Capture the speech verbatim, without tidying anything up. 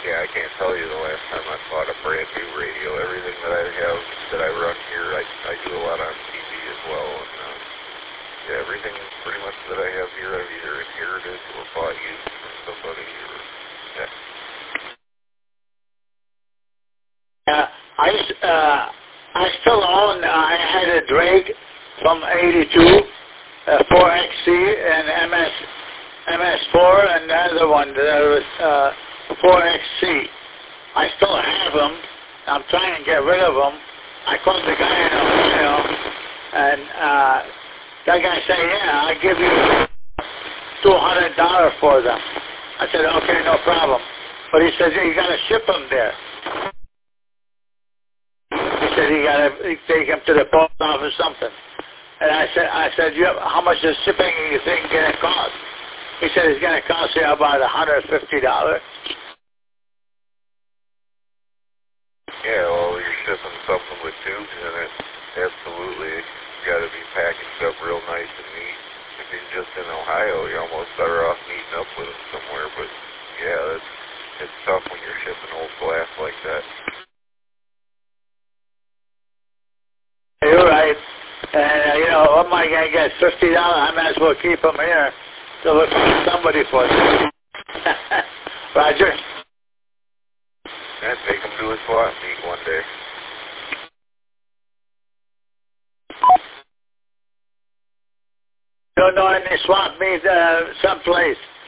yeah, I can't tell you the last time I bought a brand new radio. Everything that I have that I run here, I I do a lot on T V as well, and uh, yeah, everything pretty much that I have here I've either inherited or bought used from somebody, or yeah. Uh, I uh, I still own. I had a Drake from eighty-two, uh, four X C and M S M S four, and the other one that was uh, four X C. I still have them. I'm trying to get rid of them. I called the guy in Ohio, and uh, that guy said, "Yeah, I'll give you two hundred dollars for them." I said, "Okay, no problem." But he said, yeah, "You got to ship them there." He said, "You got to take them to the post office or something." And I said, "I said, yeah, how much is shipping you think going to cost?" He said, "It's going to cost you about one hundred fifty dollars." Yeah, well, you're shipping something with tubes in it. Absolutely, you got to be packaged up real nice and neat. If you're just in Ohio, you're almost better off meeting up with them somewhere. But yeah, it's it's tough when you're shipping old glass like that. You're right. And, uh, you know, what am I going to get? fifty dollars? I might as well keep them here to look for somebody for them. Roger? And take them to a swap meet one day. Don't know any swap meet uh, someplace.